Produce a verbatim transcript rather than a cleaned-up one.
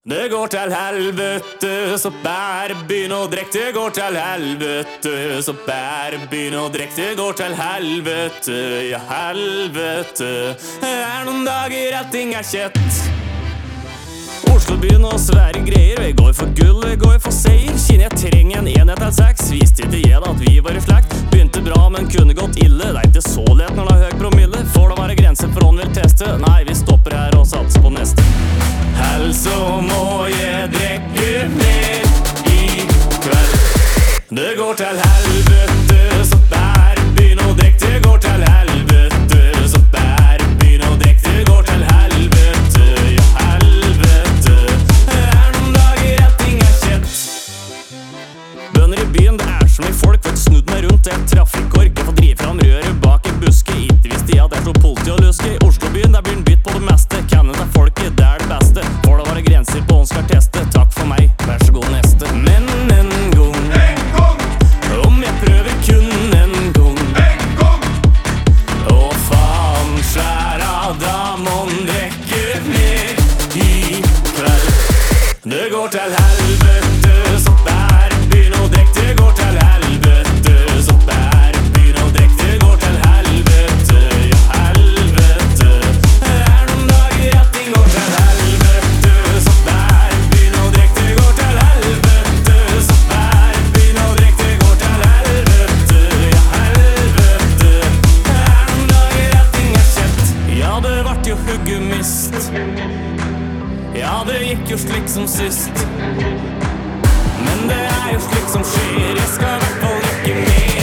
Det går til helvete, så bare begynn å drikke. Det går til helvete, så bare begynn å drikke. Det går til helvete, ja helvete. Det er noen dager at ting er kjett. Oslobyen og svære greier. Vi går for gull, vi går for seier. Kjenner jeg trenger en enhet til seks. Visste ikke jeg da at vi var i slekt. Begynte bra, men kunne gått ille. Det er ikke så lett når det er høy promille. Får det være grenser for hånd vil teste. Nei, vi stopper her og satser på neste. Hell så må jeg drikke mer i kveld. Det går til helvete, så bare begynn å drikke. Det går til helvete, så bare begynn å drikke. Det går til helvete, ja helvete. Det er noen dager at ting er kjett. Bønner i byen, det er så mye folk. Vet snudd meg rundt, jeg traff i kork. Jeg får drive fram røret bak en buske. Ikke visste jeg at jeg stod politi og luske. I Oslobyen, der blir en bytt på det meste. Kjennet til folket, det er det beste. Får det være grenser på hva skal teste. Takk for meg, vær så god neste. Men en gang, En gang, om jeg prøver kun en gang. en gang, Å faen sværa, da må en drikke mer i kveld. Det går til helvete, så bare begynn å drikke. Det går til helvete, så bare begynn å drikke. Det går til helvete, ja helvete. Det er noen dager at ting går til helvete, så bare begynn å drikke. Det går til helvete, så bare begynn å drikke. Det går til helvete, ja helvete. Det er noen dager at ting er kjett. Ja, det vart jo hugget mist. Ja, det gikk jo slik som sist. Men det er jo slik som skjer. Jeg skal i hvert fall ikke mer.